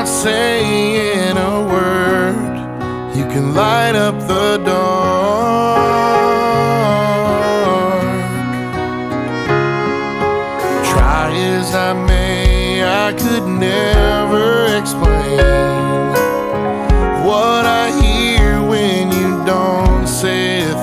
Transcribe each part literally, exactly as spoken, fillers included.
without saying a word, you can light up the dark. Try as I may, I could never explain what I hear when you don't say a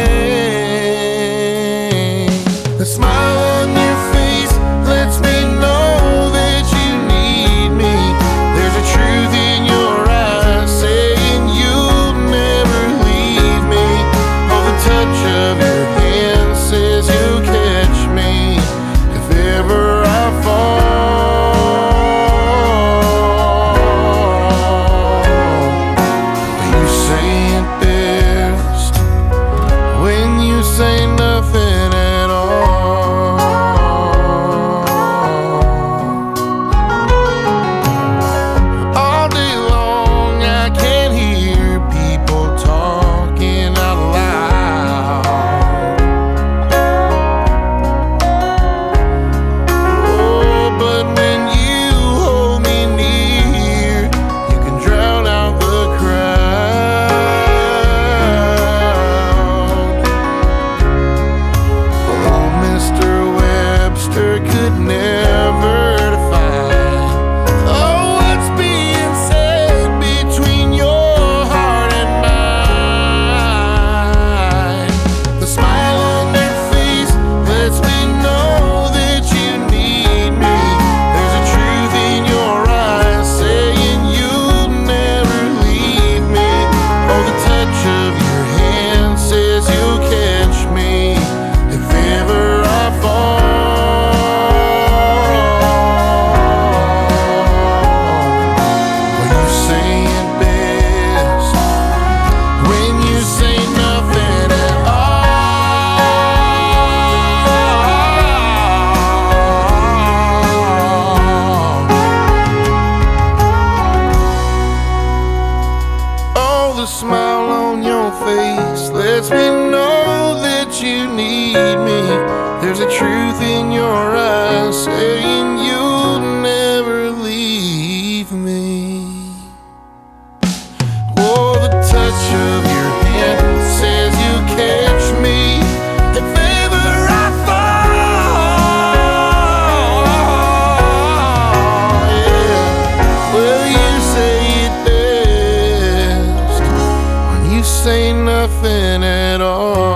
thing. The smile on your face lets me know that you need me. There's a truth in your eyes saying you'll never leave me. Oh, the touch of your hand says you'll catch me if ever I fall. You say it best when you say nothing at all. All day long I can hear people talking out loud. Oh, but when you hold me near, you can drown out the crowd. Oh, Mister Webster could never define oh, what's being said between your heart and mine. The smile on your face lets me know that you need me. There's a truth in your eyes saying you'll never leave me. Oh, the touch of your hand says you'll catch me if ever I fall. Well, you say it best when you say nothing at all. Oh, the smile on your face lets me know that you need me. There's a truth in your eyes saying you'll never leave me. Oh, the touch of your hand says you'll catch me if ever I fall. Yeah. Well, you say it best when you say nothing at all.